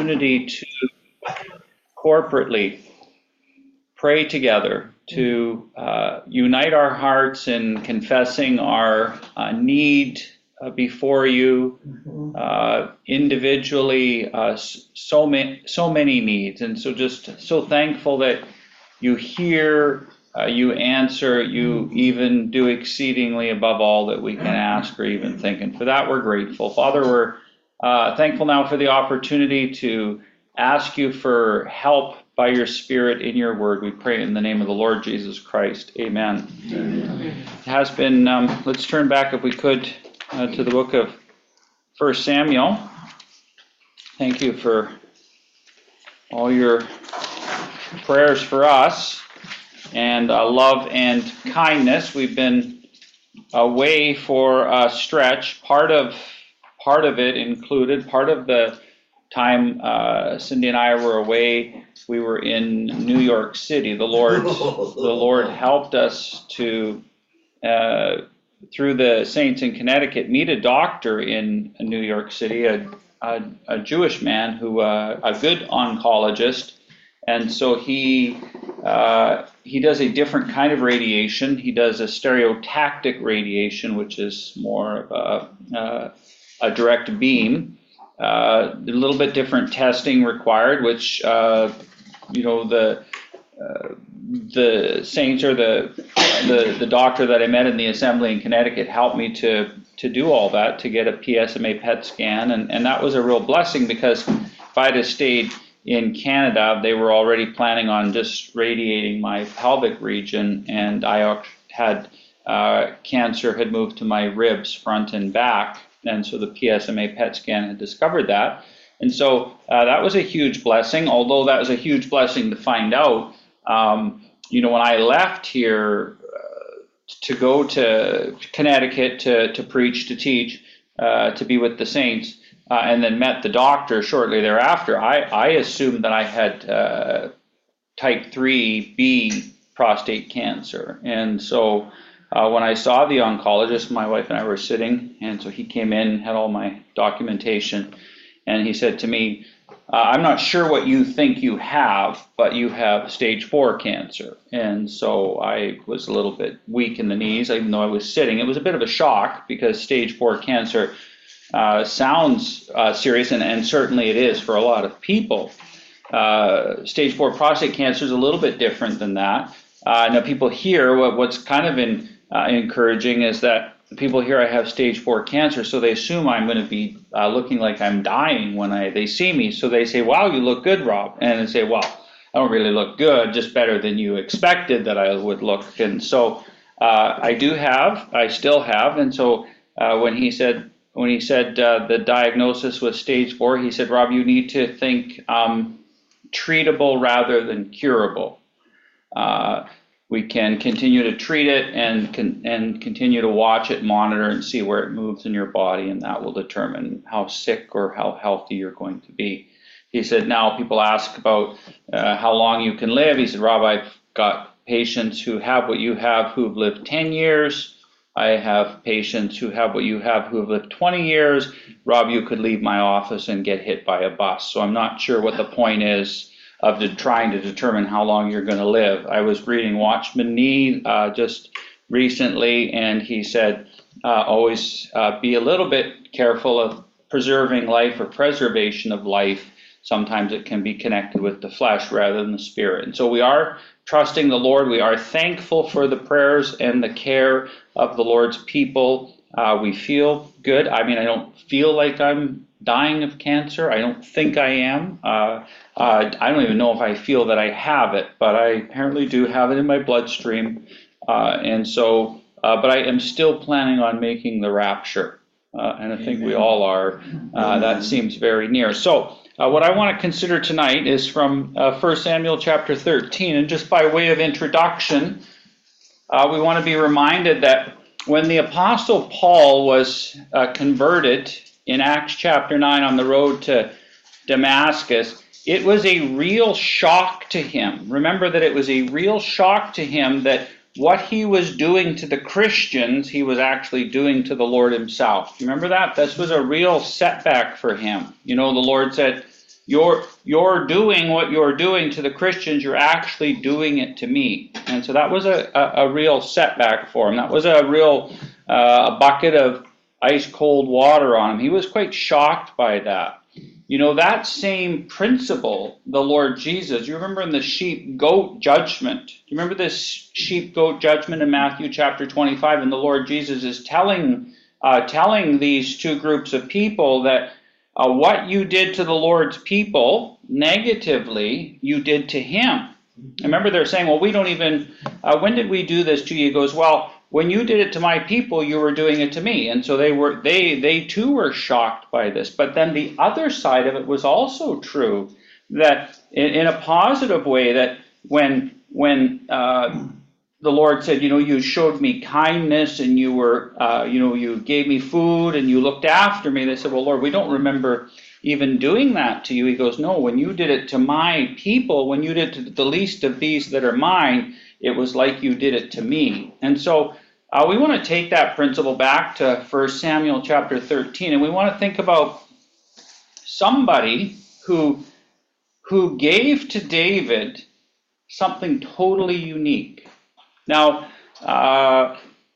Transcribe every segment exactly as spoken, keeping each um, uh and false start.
opportunity to corporately pray together, to uh, unite our hearts in confessing our uh, need uh, before you, uh, individually, uh, so many, so many needs. And so just so thankful that you hear, uh, you answer, you even do exceedingly above all that we can ask or even think. And for that, we're grateful. Father, we're uh, thankful now for the opportunity to ask you for help by your Spirit in your word. We pray in the name of the Lord Jesus Christ. Amen. Amen. It has been, um, let's turn back if we could uh, to the book of First Samuel. Thank you for all your prayers for us and uh, love and kindness. We've been away for a stretch. Part of part of it included, part of the time uh, Cindy and I were away, we were in New York City. The Lord, the Lord helped us to, uh, through the saints in Connecticut, meet a doctor in New York City, a, a, a Jewish man who, uh, a good oncologist, and so he uh, he does a different kind of radiation. He does a stereotactic radiation, which is more of a, uh, a direct beam. Uh, a little bit different testing required, which uh, you know the uh, the saints or the, the the doctor that I met in the assembly in Connecticut helped me to to do all that, to get a P S M A P E T scan, and and that was a real blessing, because if I'd have stayed in Canada, they were already planning on just radiating my pelvic region, and I had uh, cancer had moved to my ribs, front and back. And so the P S M A P E T scan had discovered that. And so uh, that was a huge blessing, although that was a huge blessing to find out. Um, you know, when I left here uh, to go to Connecticut to, to preach, to teach, uh, to be with the saints, uh, and then met the doctor shortly thereafter, I, I assumed that I had uh, type three B prostate cancer. And so Uh, when I saw the oncologist, my wife and I were sitting, and so he came in, had all my documentation, and he said to me, uh, I'm not sure what you think you have, but you have stage four cancer. And so I was a little bit weak in the knees, even though I was sitting. It was a bit of a shock, because stage four cancer uh, sounds uh, serious, and, and certainly it is for a lot of people. Uh, stage four prostate cancer is a little bit different than that. Uh, now people hear what, what's kind of in Uh, encouraging is that people hear I have stage four cancer, so they assume I'm going to be uh, looking like I'm dying when I they see me. So they say, "Wow, you look good, Rob." And I say, "Well, I don't really look good, just better than you expected that I would look." And so uh, I do have, I still have. And so uh, when he said when he said uh, the diagnosis was stage four, he said, "Rob, you need to think um, treatable rather than curable." Uh, We can continue to treat it and can, and continue to watch it, monitor, and see where it moves in your body, and that will determine how sick or how healthy you're going to be. He said, now people ask about uh, how long you can live. He said, Rob, I've got patients who have what you have who've lived ten years. I have patients who have what you have who have lived twenty years. Rob, you could leave my office and get hit by a bus. So I'm not sure what the point is of the, trying to determine how long you're going to live. I was reading Watchman Nee uh, just recently, and he said, uh, always uh, be a little bit careful of preserving life or preservation of life. Sometimes it can be connected with the flesh rather than the spirit. And so we are trusting the Lord. We are thankful for the prayers and the care of the Lord's people. Uh, we feel good. I mean, I don't feel like I'm dying of cancer. I don't think I am. Uh, uh, I don't even know if I feel that I have it, but I apparently do have it in my bloodstream. Uh, and so, uh, but I am still planning on making the rapture. Uh, and I think Amen. We all are. Uh, that seems very near. So uh, what I want to consider tonight is from uh, First Samuel chapter thirteen. And just by way of introduction, uh, we want to be reminded that when the Apostle Paul was uh, converted in Acts chapter nine on the road to Damascus, it was a real shock to him. Remember that it was a real shock to him that what he was doing to the Christians, he was actually doing to the Lord himself. Remember that? This was a real setback for him. You know, the Lord said, you're you're doing what you're doing to the Christians, you're actually doing it to me. And so that was a, a, a real setback for him. That was a real uh, a bucket of ice cold water on him. He was quite shocked by that. You know, that same principle, the Lord Jesus, you remember in the sheep-goat judgment, do you remember this sheep-goat judgment in Matthew chapter twenty-five? And the Lord Jesus is telling uh, telling these two groups of people that uh, what you did to the Lord's people negatively, you did to him. Remember, they're saying, well, we don't even, uh, when did we do this to you? He goes, well, when you did it to my people, you were doing it to me. And so they were, they, they too were shocked by this. But then the other side of it was also true, that in, in a positive way, that when, when uh, the Lord said, you know, you showed me kindness and you were, uh, you know, you gave me food and you looked after me. They said, well, Lord, we don't remember even doing that to you. He goes, no, when you did it to my people, when you did it to the least of these that are mine, it was like you did it to me. And so uh, we want to take that principle back to First Samuel chapter thirteen, and we want to think about somebody who, who gave to David something totally unique. Now, uh,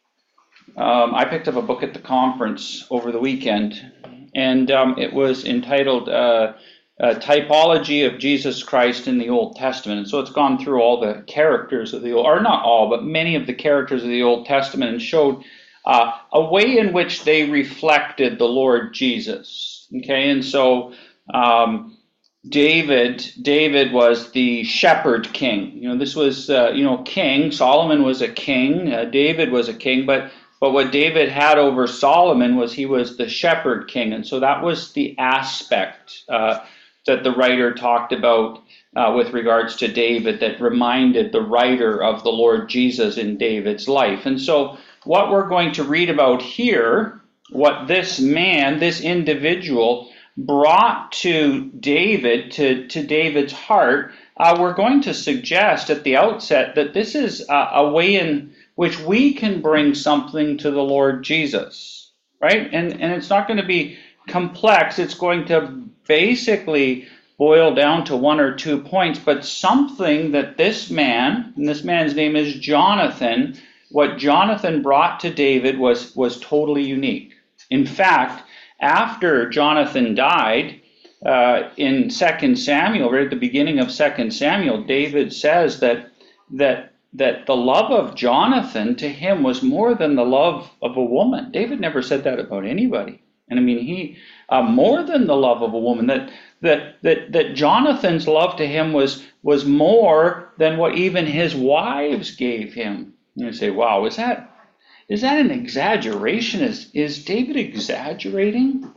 um, I picked up a book at the conference over the weekend, and um, it was entitled uh, uh, Typology of Jesus Christ in the Old Testament. And so it's gone through all the characters of the Old, or not all, but many of the characters of the Old Testament, and showed uh, a way in which they reflected the Lord Jesus. Okay, and so um, David, David was the shepherd king. You know, this was, uh, you know, king. Solomon was a king. Uh, David was a king, but But what David had over Solomon was he was the shepherd king. And so that was the aspect uh, that the writer talked about uh, with regards to David, that reminded the writer of the Lord Jesus in David's life. And so what we're going to read about here, what this man, this individual, brought to David, to, to David's heart, uh, we're going to suggest at the outset that this is a, a way in which we can bring something to the Lord Jesus, right? And, and it's not going to be complex. It's going to basically boil down to one or two points, but something that this man, and this man's name is Jonathan, what Jonathan brought to David was, was totally unique. In fact, after Jonathan died, uh, in Second Samuel, right at the beginning of Second Samuel, David says that that that the love of Jonathan to him was more than the love of a woman. David never said that about anybody. And I mean, he, uh, more than the love of a woman, that that that that Jonathan's love to him was was more than what even his wives gave him. And you say, wow, is that is that an exaggeration? Is is David exaggerating?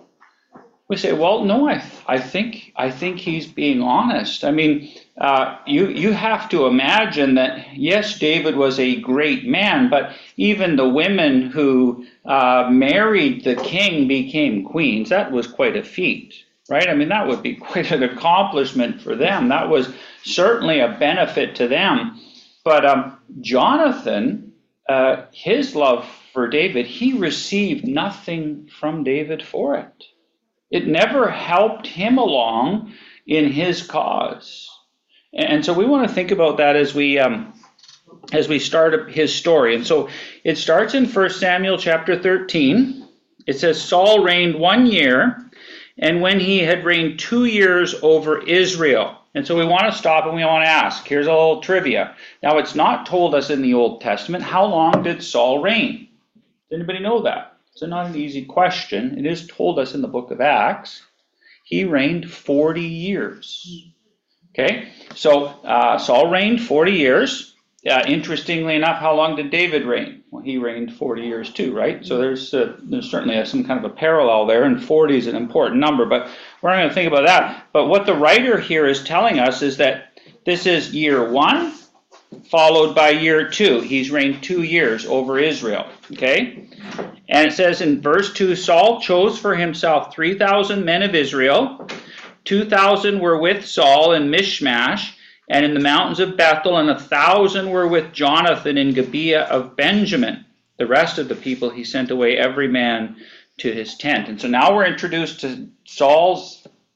We say, well, no, I I think I think he's being honest. I mean, uh, you you have to imagine that, yes, David was a great man, but even the women who uh, married the king became queens. That was quite a feat, right? I mean, that would be quite an accomplishment for them. That was certainly a benefit to them. But um, Jonathan, uh, his love for David, he received nothing from David for it. It never helped him along in his cause. And so we want to think about that as we um, as we start his story. And so it starts in First Samuel chapter thirteen. It says, Saul reigned one year, and when he had reigned two years over Israel. And so we want to stop and we want to ask, here's a little trivia. Now, it's not told us in the Old Testament, how long did Saul reign? Does anybody know that? It's not an easy question. It is told us in the book of Acts. He reigned forty years. Okay, so uh, Saul reigned forty years. Uh, interestingly enough, how long did David reign? Well, he reigned forty years too, right? So there's uh, there's certainly a, some kind of a parallel there, and forty is an important number, but we're not going to think about that. But what the writer here is telling us is that this is year one, followed by year two. He's reigned two years over Israel, okay? And it says in verse two, Saul chose for himself three thousand men of Israel. two thousand were with Saul in Mishmash and in the mountains of Bethel, and one thousand were with Jonathan in Gibeah of Benjamin. The rest of the people he sent away every man to his tent. And so now we're introduced to Saul's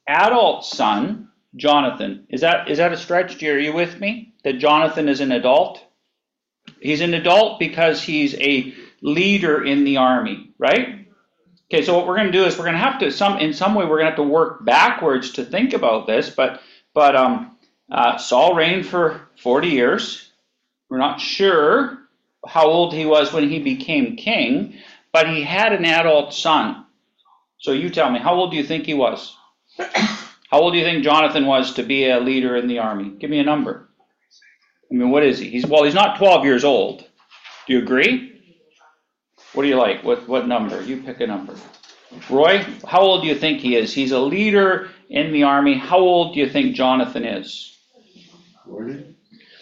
adult son, Jonathan. Is that is that a stretch? Are you with me? That Jonathan is an adult? He's an adult because he's a leader in the army, right? Okay, so what we're going to do is we're going to have to, some in some way, we're going to have to work backwards to think about this, but, but um, uh, Saul reigned for forty years. We're not sure how old he was when he became king, but he had an adult son. So you tell me, how old do you think he was? How old do you think Jonathan was to be a leader in the army? Give me a number. I mean, what is he? He's well, he's not twelve years old. Do you agree? What do you like? What what number? You pick a number. Roy, how old do you think he is? He's a leader in the army. How old do you think Jonathan is? forty.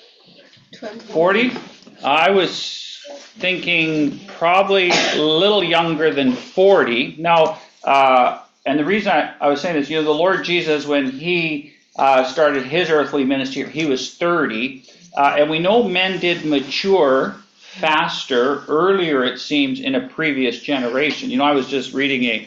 forty? I was thinking probably a little younger than forty. Now, uh, and the reason I, I was saying this, you know, the Lord Jesus, when he uh, started his earthly ministry, he was thirty. Uh, and we know men did mature faster, earlier it seems, in a previous generation. You know, I was just reading a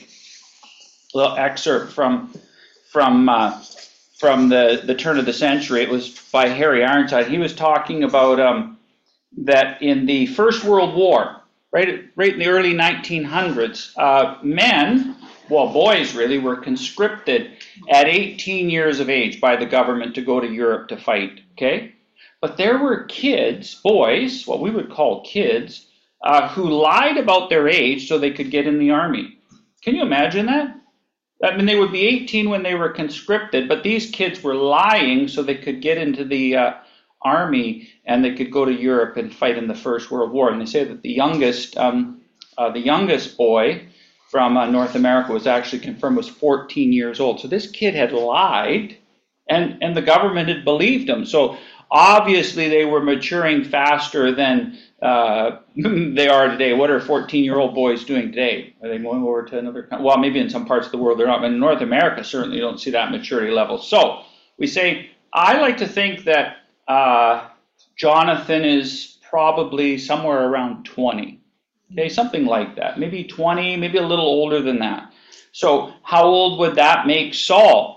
little excerpt from from uh, from the, the turn of the century. It was by Harry Ironside. He was talking about um, that in the First World War, right, right in the early nineteen hundreds, uh, men, well, boys really, were conscripted at eighteen years of age by the government to go to Europe to fight, okay? But there were kids, boys, what we would call kids, uh, who lied about their age so they could get in the army. Can you imagine that? I mean, they would be eighteen when they were conscripted, but these kids were lying so they could get into the uh, army and they could go to Europe and fight in the First World War. And they say that the youngest, um, uh, the youngest boy from uh, North America was actually confirmed was fourteen years old. So this kid had lied, and and the government had believed him. So obviously, they were maturing faster than uh, they are today. What are fourteen-year-old boys doing today? Are they going over to another country? Well, maybe in some parts of the world they're not, but in North America, certainly you don't see that maturity level. So we say, I like to think that uh, Jonathan is probably somewhere around twenty. Okay, something like that. Maybe twenty, maybe a little older than that. So how old would that make Saul?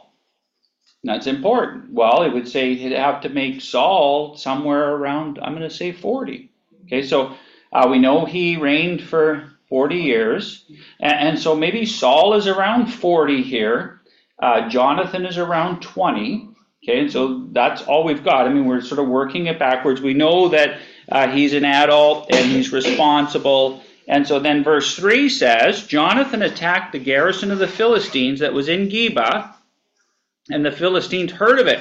That's important. Well, it would say he'd have to make Saul somewhere around, I'm going to say forty. Okay, so uh, we know he reigned for forty years. And, and so maybe Saul is around forty here. Uh, Jonathan is around twenty. Okay, and so that's all we've got. I mean, we're sort of working it backwards. We know that uh, he's an adult and he's responsible. And so then verse three says, Jonathan attacked the garrison of the Philistines that was in Geba, and the Philistines heard of it.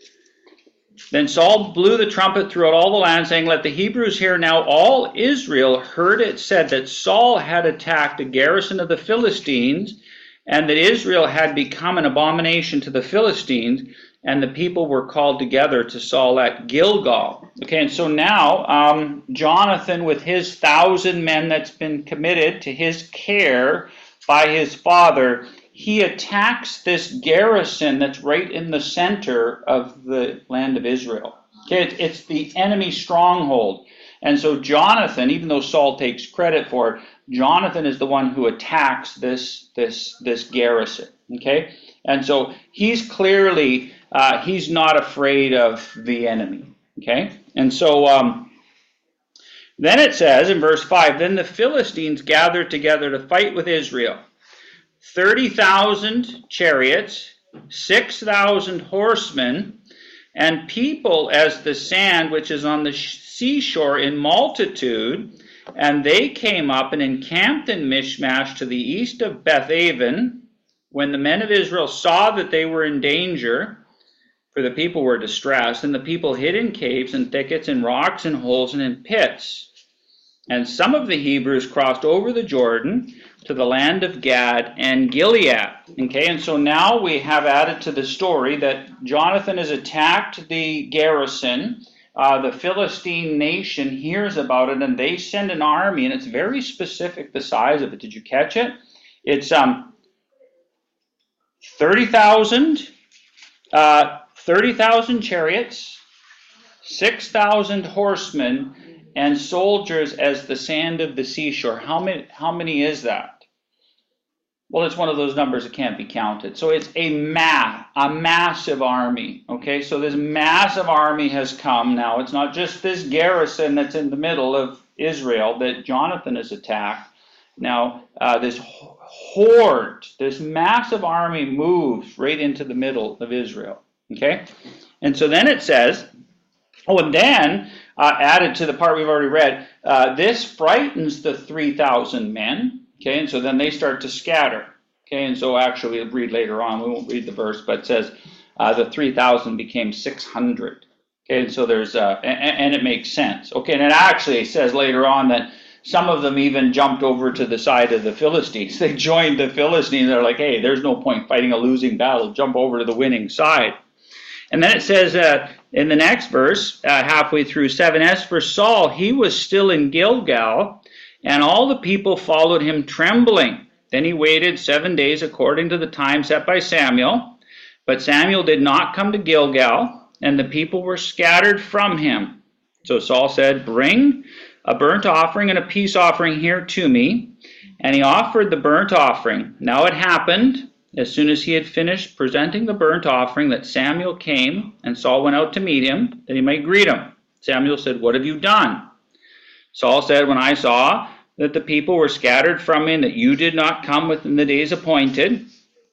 Then Saul blew the trumpet throughout all the land, saying, let the Hebrews hear. Now all Israel heard it said that Saul had attacked a garrison of the Philistines, and that Israel had become an abomination to the Philistines, and the people were called together to Saul at Gilgal. Okay, and so now um, Jonathan, with his thousand men that's been committed to his care by his father, he attacks this garrison that's right in the center of the land of Israel. Okay, it's the enemy stronghold. And so Jonathan, even though Saul takes credit for it, Jonathan is the one who attacks this, this, this garrison. Okay, and so he's clearly, uh, he's not afraid of the enemy. Okay, and so um, then it says in verse five, then the Philistines gathered together to fight with Israel. thirty thousand chariots, six thousand horsemen, and people as the sand which is on the seashore in multitude. And they came up and encamped in Michmash to the east of Bethaven. When the men of Israel saw that they were in danger, for the people were distressed, and the people hid in caves and thickets and rocks and holes and in pits. And some of the Hebrews crossed over the Jordan to the land of Gad and Gilead. Okay, and so now we have added to the story that Jonathan has attacked the garrison. Uh, the Philistine nation hears about it, and they send an army, and it's very specific, the size of it. Did you catch it? It's um thirty thousand, uh, thirty thousand chariots, six thousand horsemen, and soldiers as the sand of the seashore. How many, how many is that? Well, it's one of those numbers that can't be counted. So it's a mass, a massive army. Okay, so this massive army has come now. It's not just this garrison that's in the middle of Israel that Jonathan has attacked. Now, uh, this horde, this massive army moves right into the middle of Israel. Okay, and so then it says, oh, and then uh, added to the part we've already read, uh, this frightens the three thousand men. Okay, and so then they start to scatter. Okay, and so actually we'll read later on, we won't read the verse, but it says uh, the three thousand became six hundred. Okay, and so there's, uh, and, and it makes sense. Okay, and it actually says later on that some of them even jumped over to the side of the Philistines. They joined the Philistines. They're like, hey, there's no point fighting a losing battle. Jump over to the winning side. And then it says uh, in the next verse, uh, halfway through seven, as for Saul, he was still in Gilgal, and all the people followed him trembling. Then he waited seven days according to the time set by Samuel. But Samuel did not come to Gilgal, and the people were scattered from him. So Saul said, bring a burnt offering and a peace offering here to me. And he offered the burnt offering. Now it happened, as soon as he had finished presenting the burnt offering, that Samuel came, and Saul went out to meet him, that he might greet him. Samuel said, what have you done? Saul said, when I saw that the people were scattered from me, and that you did not come within the days appointed,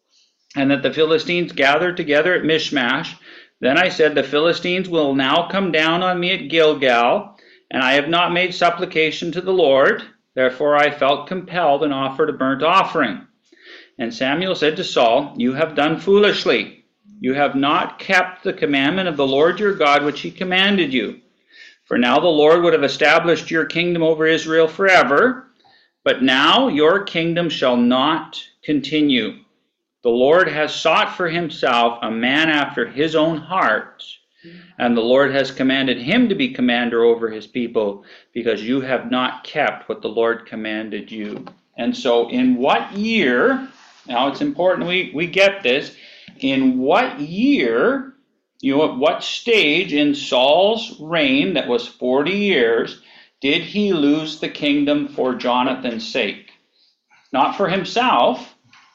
and that the Philistines gathered together at Michmash, then I said, the Philistines will now come down on me at Gilgal, and I have not made supplication to the Lord. Therefore I felt compelled and offered a burnt offering. And Samuel said to Saul, you have done foolishly. You have not kept the commandment of the Lord your God, which he commanded you. For now the Lord would have established your kingdom over Israel forever, but now your kingdom shall not continue. The Lord has sought for himself a man after his own heart, and the Lord has commanded him to be commander over his people, because you have not kept what the Lord commanded you. And so in what year, now it's important we, we get this, in what year, you know, at what stage in Saul's reign, that was forty years, did he lose the kingdom for Jonathan's sake? Not for himself.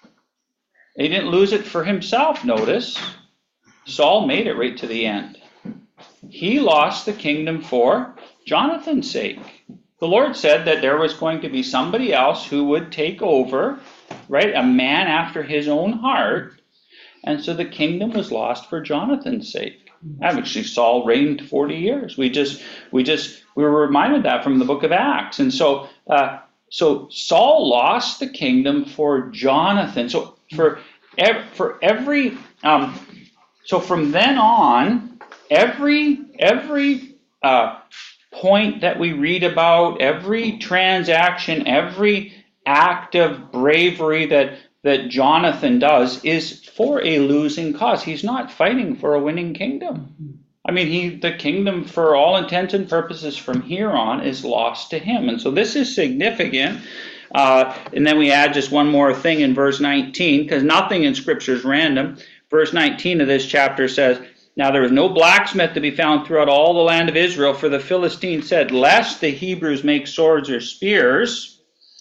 He didn't lose it for himself, notice. Saul made it right to the end. He lost the kingdom for Jonathan's sake. The Lord said that there was going to be somebody else who would take over, right? A man after his own heart. And so the kingdom was lost for Jonathan's sake. Actually, Saul reigned forty years. We just, we just, we were reminded that from the book of Acts. And so, uh, so Saul lost the kingdom for Jonathan. So for ev- for every, um, so from then on, every every uh, point that we read about, every transaction, every act of bravery that that Jonathan does is for a losing cause. He's not fighting for a winning kingdom. I mean, he the kingdom, for all intents and purposes from here on, is lost to him. And so this is significant. Uh, and then we add just one more thing in verse nineteen, because nothing in Scripture is random. Verse nineteen of this chapter says, now there was no blacksmith to be found throughout all the land of Israel, for the Philistines said, lest the Hebrews make swords or spears.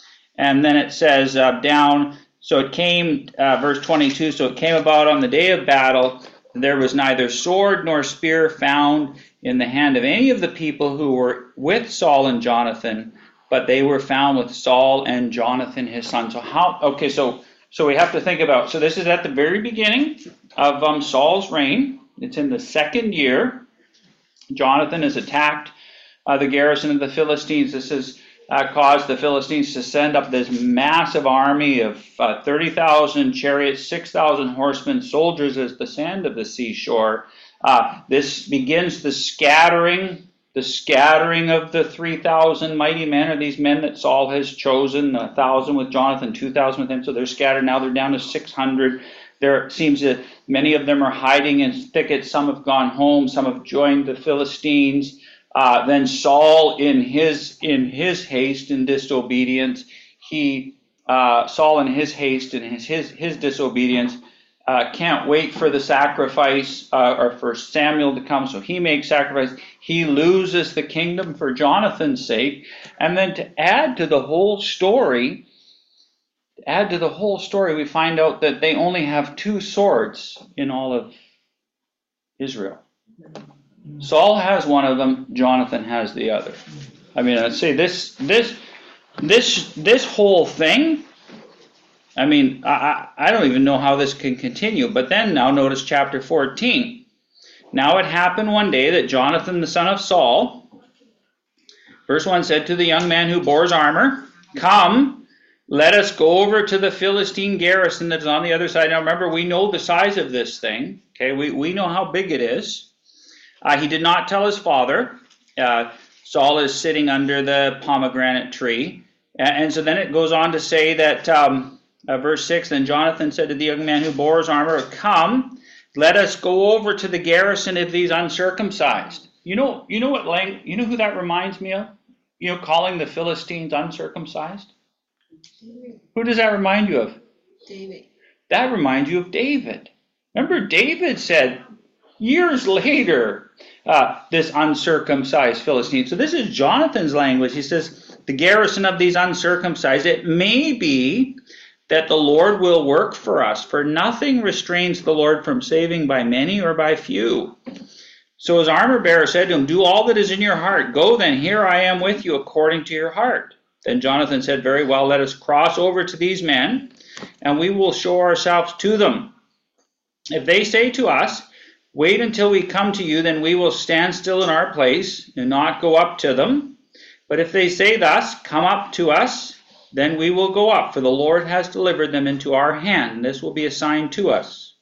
And then it says uh, down, so it came, uh, verse twenty-two, so it came about on the day of battle, there was neither sword nor spear found in the hand of any of the people who were with Saul and Jonathan, but they were found with Saul and Jonathan his son. So how, okay, so so we have to think about, so this is at the very beginning of um, Saul's reign. It's in the second year. Jonathan has attacked uh, the garrison of the Philistines. This has uh, caused the Philistines to send up this massive army of uh, thirty thousand chariots, six thousand horsemen, soldiers as the sand of the seashore. Uh, this begins the scattering, the scattering of the three thousand mighty men, or these men that Saul has chosen, one thousand with Jonathan, two thousand with him. So they're scattered. Now they're down to six hundred. There seems that many of them are hiding in thickets. Some have gone home. Some have joined the Philistines. Uh, then Saul, in his in his haste and disobedience, he uh, Saul in his haste and his his his disobedience uh, can't wait for the sacrifice uh, or for Samuel to come. So he makes sacrifice. He loses the kingdom for Jonathan's sake. And then to add to the whole story, add to the whole story, we find out that they only have two swords in all of Israel. Saul has one of them, Jonathan has the other. I mean, I'd say this, this, this, this whole thing, I mean, I, I don't even know how this can continue. But then now notice chapter fourteen. Now it happened one day that Jonathan, the son of Saul, verse one said to the young man who bore his armor, "Come, let us go over to the Philistine garrison that is on the other side." Now remember, we know the size of this thing. Okay, we, we know how big it is. Uh, he did not tell his father. Uh, Saul is sitting under the pomegranate tree. And, and so then it goes on to say that, um, uh, verse six, then Jonathan said to the young man who bore his armor, "Come, let us go over to the garrison of these uncircumcised." You know, you know what lang- you know who that reminds me of? You know, calling the Philistines uncircumcised? David. Who does that remind you of? David. That reminds you of David. Remember, David said years later, uh, this uncircumcised Philistine. So this is Jonathan's language. He says, the garrison of these uncircumcised, it may be that the Lord will work for us, for nothing restrains the Lord from saving by many or by few. So his armor bearer said to him, "Do all that is in your heart. Go then, here I am with you according to your heart." Then Jonathan said, "Very well, let us cross over to these men, and we will show ourselves to them. If they say to us, 'Wait until we come to you,' then we will stand still in our place and not go up to them. But if they say thus, 'Come up to us,' then we will go up, for the Lord has delivered them into our hand, and this will be a sign to us."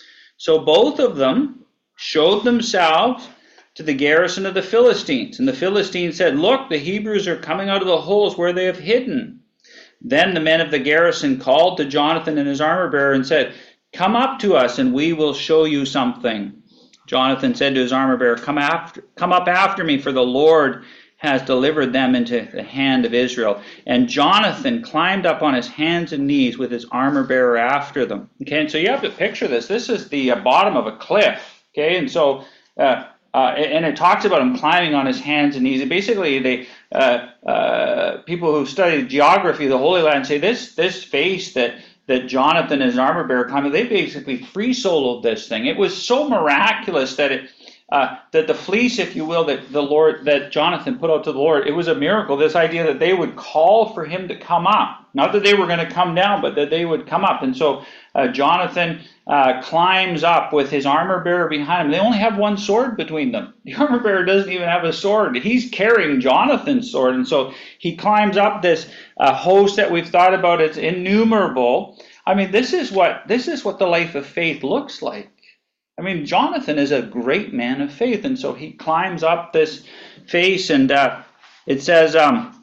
So both of them showed themselves to the garrison of the Philistines. And the Philistines said, "Look, the Hebrews are coming out of the holes where they have hidden." Then the men of the garrison called to Jonathan and his armor bearer and said, "Come up to us, and we will show you something." Jonathan said to his armor bearer, "Come after, come up after me, for the Lord has delivered them into the hand of Israel." And Jonathan climbed up on his hands and knees with his armor bearer after them. Okay, and so you have to picture this. This is the uh, bottom of a cliff. Okay, and so uh, uh, and it talks about him climbing on his hands and knees. And basically, they uh, uh, people who study geography of the Holy Land say this this face that that Jonathan and his armor bearer climbed, they basically free soloed this thing. It was so miraculous that it. Uh, that the fleece, if you will, that the Lord, that Jonathan put out to the Lord, it was a miracle. This idea that they would call for him to come up, not that they were going to come down, but that they would come up. And so uh, Jonathan uh, climbs up with his armor bearer behind him. They only have one sword between them. The armor bearer doesn't even have a sword. He's carrying Jonathan's sword, and so he climbs up this uh, host that we've thought about. It's innumerable. I mean, this is what this is what the life of faith looks like. I mean, Jonathan is a great man of faith, and so he climbs up this face, and uh, it says, um,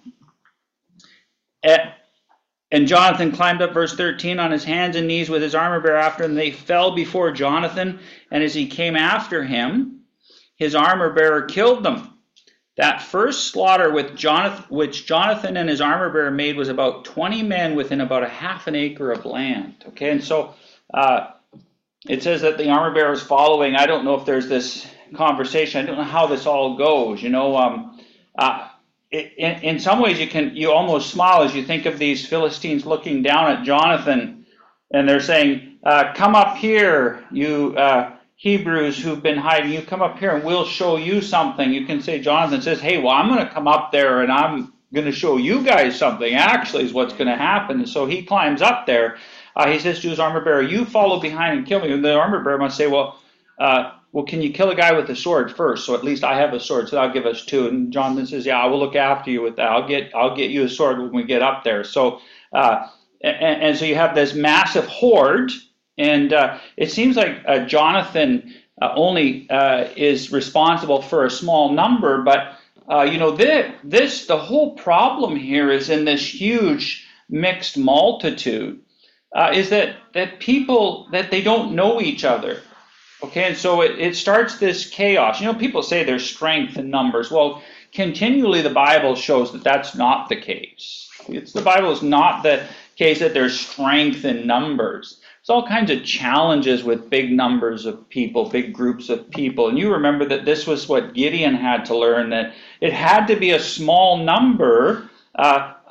at, and Jonathan climbed up, verse thirteen, on his hands and knees with his armor bearer after him, and they fell before Jonathan, and as he came after him, his armor bearer killed them. That first slaughter with Jonathan, which Jonathan and his armor bearer made was about twenty men within about a half an acre of land. Okay, and so uh, it says that the armor bearer is following. I don't know if there's this conversation. I don't know how this all goes. You know, um, uh, it, in, in some ways you can you almost smile as you think of these Philistines looking down at Jonathan, and they're saying, uh, "Come up here, you uh, Hebrews who've been hiding. You come up here, and we'll show you something." You can say Jonathan says, "Hey, well, I'm going to come up there, and I'm going to show you guys something. Actually, is what's going to happen." And so he climbs up there. Uh, he says to his armor bearer, "You follow behind and kill me." And the armor bearer must say, well, uh, well, can you kill a guy with a sword first? So at least I have a sword, so that'll give us two. And Jonathan says, "Yeah, I will look after you with that. I'll get I'll get you a sword when we get up there." So uh, and, and so you have this massive horde, and uh, it seems like uh, Jonathan uh, only uh, is responsible for a small number, but uh, you know this, this the whole problem here is in this huge mixed multitude. Uh, is that, that people, that they don't know each other. Okay, and so it, it starts this chaos. You know, people say there's strength in numbers. Well, continually the Bible shows that that's not the case. It's the Bible is not the case that there's strength in numbers. There's all kinds of challenges with big numbers of people, big groups of people. And you remember that this was what Gideon had to learn, that it had to be a small number uh, uh,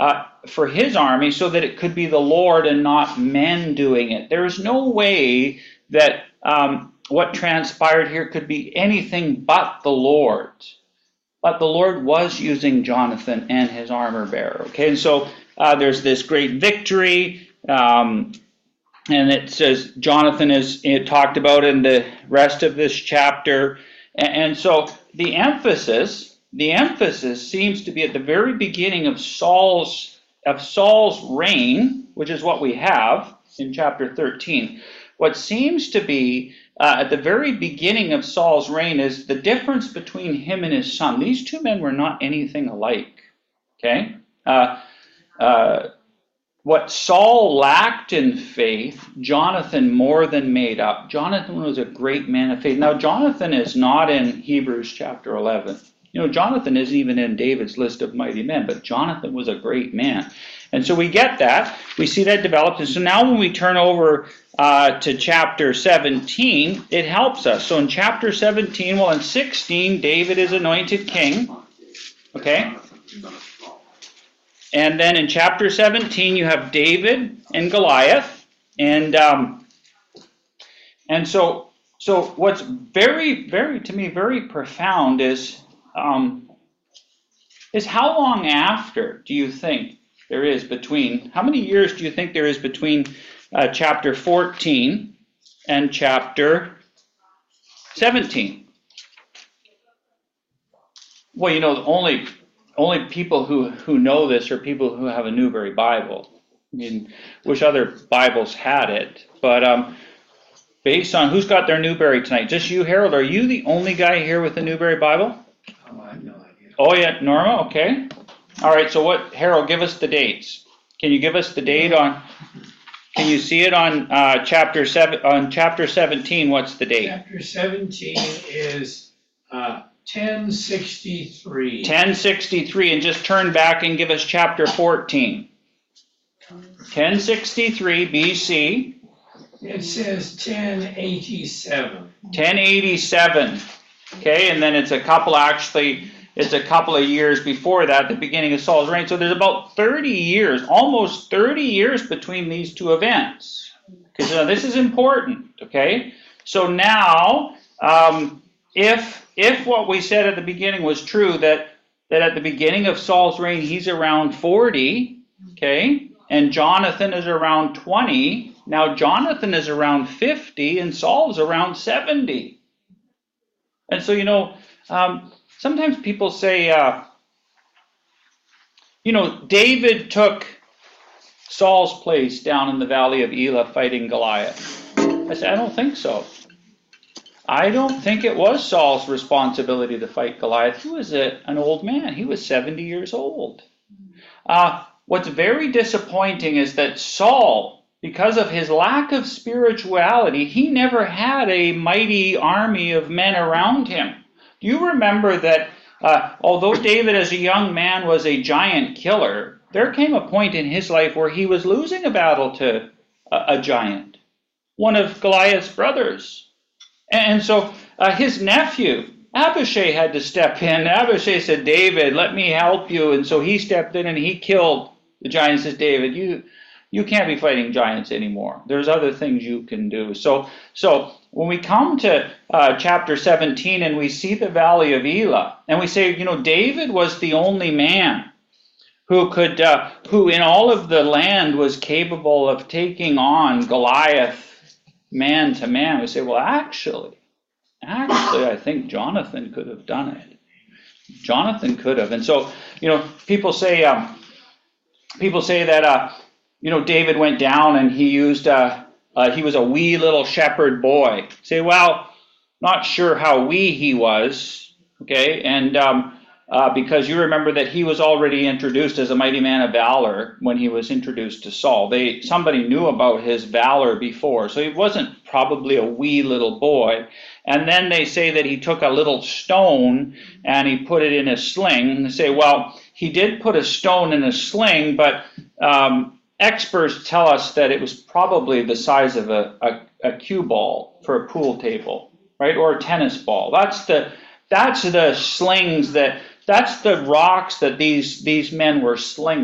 for his army so that it could be the Lord and not men doing it. There is no way that um, what transpired here could be anything but the Lord. But the Lord was using Jonathan and his armor bearer. Okay, and so uh, there's this great victory, um, and it says Jonathan is it talked about in the rest of this chapter, and, and so the emphasis, the emphasis seems to be at the very beginning of Saul's of Saul's reign, which is what we have in chapter thirteen. What seems to be uh, at the very beginning of Saul's reign is the difference between him and his son. These two men were not anything alike. Okay? Uh, uh, what Saul lacked in faith, Jonathan more than made up. Jonathan was a great man of faith. Now, Jonathan is not in Hebrews chapter eleven. You know, Jonathan isn't even in David's list of mighty men, but Jonathan was a great man. And so we get that. We see that developed. And so now when we turn over uh, to chapter seventeen, it helps us. So in chapter seventeen, well, in sixteen, David is anointed king. Okay? And then in chapter seventeen, you have David and Goliath. And um, and so so what's very, very, to me, very profound is... Um, is how long after do you think there is between, how many years do you think there is between uh, chapter fourteen and chapter seventeen? Well, you know, only only people who, who know this are people who have a Newberry Bible. I mean, wish other Bibles had it, but um, based on who's got their Newberry tonight, just you, Harold, are you the only guy here with a Newberry Bible? Oh, I have no idea. Oh, yeah, Norma, okay. All right, so what, Harold, give us the dates. Can you give us the date on, can you see it on uh, chapter seven, on chapter seventeen, what's the date? Chapter seventeen is uh, ten sixty-three. ten sixty-three, and just turn back and give us chapter fourteen. ten sixty-three B C. It says ten eighty-seven. ten eighty-seven. Okay, and then it's a couple, actually, it's a couple of years before that, the beginning of Saul's reign. So there's about thirty years, almost thirty years between these two events. Because uh, this is important, okay? So now, um, if if what we said at the beginning was true, that, that at the beginning of Saul's reign, he's around forty, okay? And Jonathan is around twenty. Now Jonathan is around fifty, and Saul's around seventy. And so, you know, um, sometimes people say, uh, you know, David took Saul's place down in the valley of Elah fighting Goliath. I said, I don't think so. I don't think it was Saul's responsibility to fight Goliath. He was a, an old man. He was seventy years old. Uh, what's very disappointing is that Saul, because of his lack of spirituality, he never had a mighty army of men around him. Do you remember that uh, although David as a young man was a giant killer, there came a point in his life where he was losing a battle to a, a giant, one of Goliath's brothers. And so uh, his nephew, Abishai, had to step in. Abishai said, David, let me help you. And so he stepped in and he killed the giant. Says, David, you... You can't be fighting giants anymore. There's other things you can do. So, so when we come to uh, chapter seventeen and we see the valley of Elah, and we say, you know, David was the only man who could, uh, who in all of the land was capable of taking on Goliath man to man. We say, well, actually, actually, I think Jonathan could have done it. Jonathan could have. And so, you know, people say, um, people say that. Uh, You know, David went down and he used, uh, uh, he was a wee little shepherd boy. Say, well, not sure how wee he was, okay? And um, uh, because you remember that he was already introduced as a mighty man of valor when he was introduced to Saul. They somebody knew about his valor before, so he wasn't probably a wee little boy. And then they say that he took a little stone and he put it in a sling. And they say, well, he did put a stone in a sling, but... Um, Experts tell us that it was probably the size of a, a, a cue ball for a pool table, right? Or a tennis ball. That's the that's the slings that that's the rocks that these these men were slinging.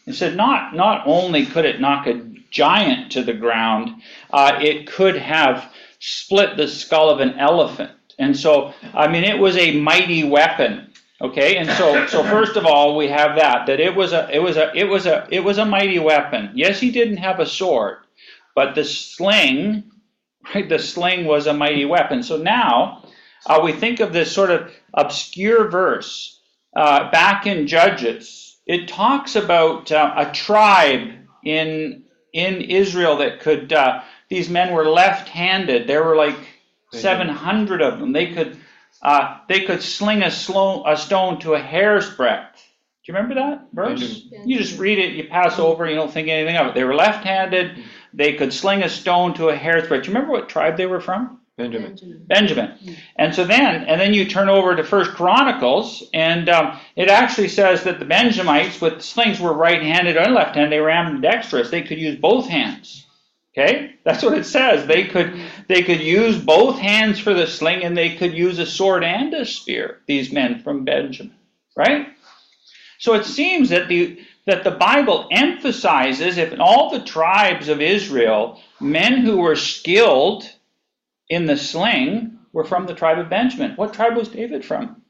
It said not, not only could it knock a giant to the ground, uh, it could have split the skull of an elephant. And so, I mean, it was a mighty weapon. Okay, and so, so first of all, we have that, that it was a, it was a, it was a, it was a mighty weapon. Yes, he didn't have a sword, but the sling, right, the sling was a mighty weapon. So now, uh, we think of this sort of obscure verse, uh, back in Judges. It talks about uh, a tribe in, in Israel that could, uh, these men were left-handed. There were like seven hundred of them. They could, Uh, they could sling a, slow, a stone to a hair's breadth. Do you remember that verse? Benjamin. You just read it, you pass over, you don't think anything of it. They were left-handed. They could sling a stone to a hair's breadth. Do you remember what tribe they were from? Benjamin. Benjamin. Benjamin. And so then, and then you turn over to First Chronicles, and um, it actually says that the Benjamites with slings were right-handed or left-handed. They were ambidextrous. They could use both hands. Okay, that's what it says. They could they could use both hands for the sling, and they could use a sword and a spear. These men from Benjamin, right? So it seems that the that the Bible emphasizes, if in all the tribes of Israel, men who were skilled in the sling were from the tribe of Benjamin. What tribe was David from?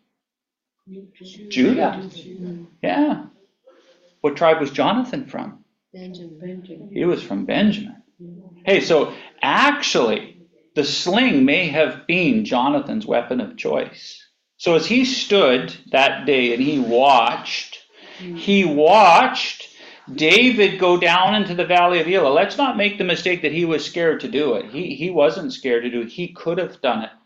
Judah. Yeah. What tribe was Jonathan from? Benjamin. He was from Benjamin. Hey, so actually, the sling may have been Jonathan's weapon of choice. So as he stood that day and he watched, he watched David go down into the valley of Elah. Let's not make the mistake that he was scared to do it. He, he wasn't scared to do it. He could have done it.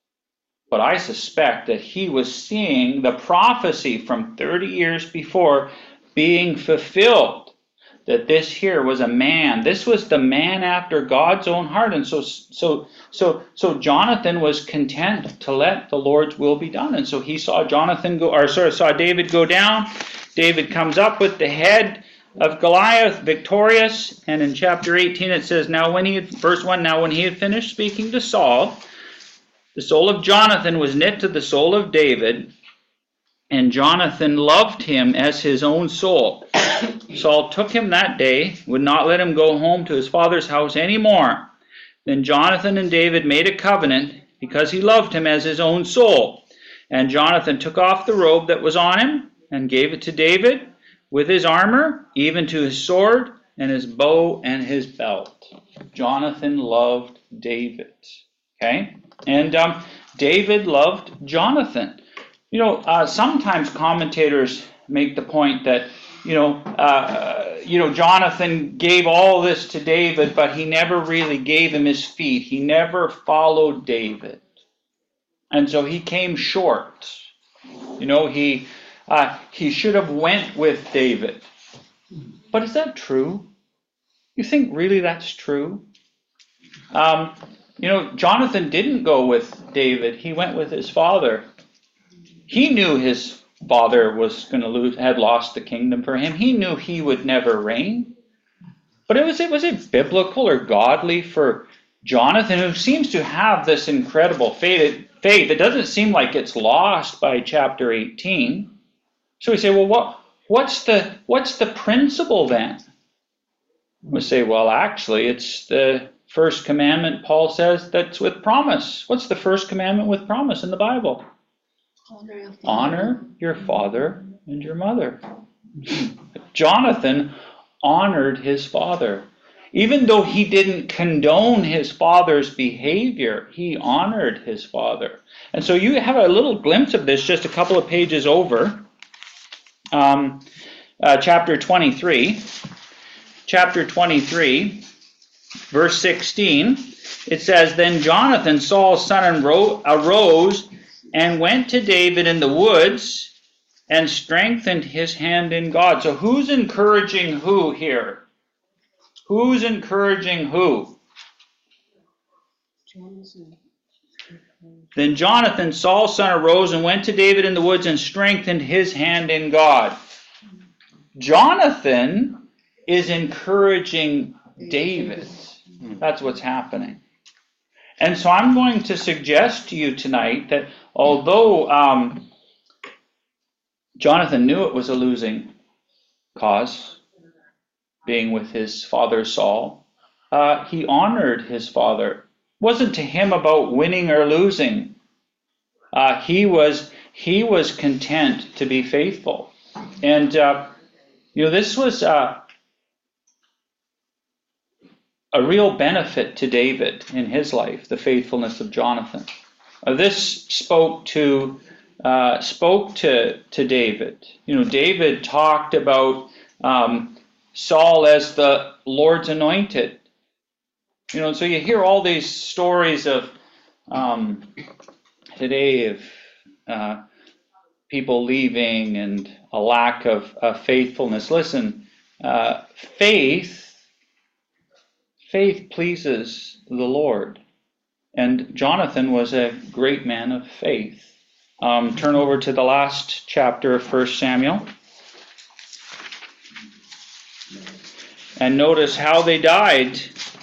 But I suspect that he was seeing the prophecy from thirty years before being fulfilled. That this here was a man. This was the man after God's own heart. And so so so so Jonathan was content to let the Lord's will be done. And so he saw Jonathan go or sorry, saw David go down. David comes up with the head of Goliath, victorious. And in chapter eighteen it says, now when he had verse one, now when he had finished speaking to Saul, the soul of Jonathan was knit to the soul of David, and Jonathan loved him as his own soul. Saul took him that day, would not let him go home to his father's house any more. Then Jonathan and David made a covenant because he loved him as his own soul. And Jonathan took off the robe that was on him and gave it to David with his armor, even to his sword and his bow and his belt. Jonathan loved David. Okay? And um, David loved Jonathan. You know, uh, sometimes commentators make the point that, you know, uh, you know, Jonathan gave all this to David, but he never really gave him his feet. He never followed David. And so he came short. You know, he uh, he should have went with David. But is that true? You think really that's true? Um, you know, Jonathan didn't go with David. He went with his father. He knew his father was going to lose, had lost the kingdom for him. He knew he would never reign. But it was it was it biblical or godly for Jonathan, who seems to have this incredible faith? Faith. It doesn't seem like it's lost by chapter eighteen. So we say, well, what what's the what's the principle then? We say, well, actually, it's the first commandment. Paul says that's with promise. What's the first commandment with promise in the Bible? Honor, Honor your father and your mother. Jonathan honored his father. Even though he didn't condone his father's behavior, he honored his father. And so you have a little glimpse of this just a couple of pages over. Um, uh, chapter twenty-three. Chapter twenty-three, verse sixteen. It says, then Jonathan, Saul's son, arose and went to David in the woods and strengthened his hand in God. So who's encouraging who here? Who's encouraging who? Jonathan. Then Jonathan, Saul's son, arose and went to David in the woods and strengthened his hand in God. Jonathan is encouraging David. That's what's happening. And so I'm going to suggest to you tonight that although um, Jonathan knew it was a losing cause, being with his father Saul. Uh, he honored his father. It wasn't to him about winning or losing. Uh, he was he was content to be faithful. And uh, you know, this was uh, a real benefit to David in his life, the faithfulness of Jonathan. Uh, this spoke to uh, spoke to to David. You know, David talked about um, Saul as the Lord's anointed. You know, so you hear all these stories of um, today of uh, people leaving and a lack of uh, faithfulness. Listen, uh, faith, faith pleases the Lord. And Jonathan was a great man of faith. Um, turn over to the last chapter of First Samuel. And notice how they died.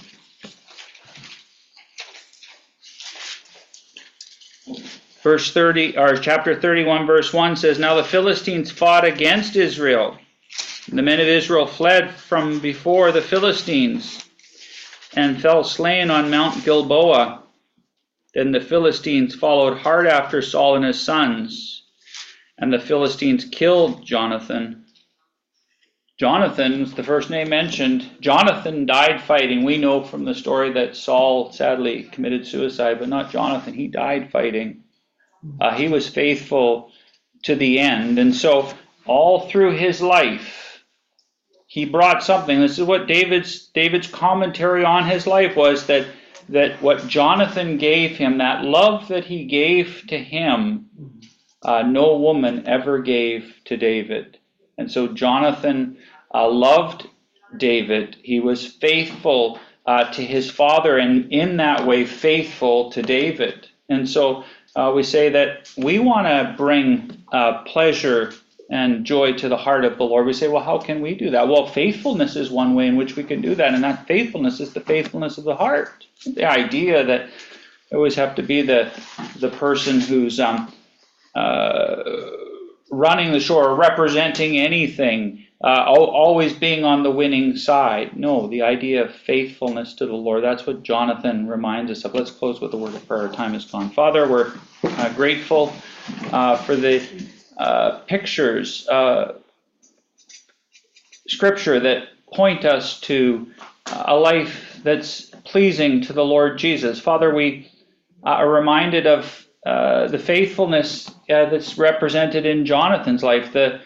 Verse thirty, or chapter thirty-one, verse one says, "Now the Philistines fought against Israel. The men of Israel fled from before the Philistines and fell slain on Mount Gilboa. Then the Philistines followed hard after Saul and his sons, and the Philistines killed Jonathan." Jonathan was the first name mentioned. Jonathan died fighting. We know from the story that Saul sadly committed suicide, but not Jonathan. He died fighting. Uh, he was faithful to the end. And so all through his life, he brought something. This is what David's David's commentary on his life was, that that what Jonathan gave him, that love that he gave to him, uh, no woman ever gave to David. And so Jonathan uh, loved David. He was faithful uh, to his father, and in that way faithful to David. And so uh, we say that we want to bring uh, pleasure and joy to the heart of the Lord. We say, well, how can we do that? Well, faithfulness is one way in which we can do that, and that faithfulness is the faithfulness of the heart. The idea that you always have to be the the person who's um, uh, running the show or representing anything, uh, always being on the winning side. No, the idea of faithfulness to the Lord, that's what Jonathan reminds us of. Let's close with a word of prayer. Our time is gone. Father, we're uh, grateful uh, for the uh, pictures, uh, scripture that point us to a life that's pleasing to the Lord Jesus. Father, we uh, are reminded of Uh, the faithfulness uh, that's represented in Jonathan's life. The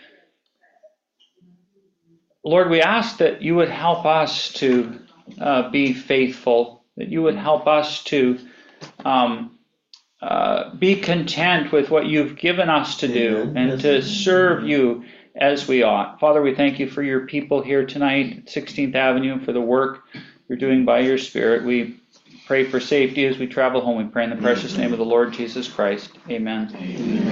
Lord, we ask that you would help us to uh, be faithful, that you would help us to um, uh, be content with what you've given us to do and to serve you as we ought. Father, we thank you for your people here tonight at sixteenth Avenue and for the work you're doing by your Spirit. We pray for safety as we travel home. We pray in the precious name of the Lord Jesus Christ. Amen. Amen.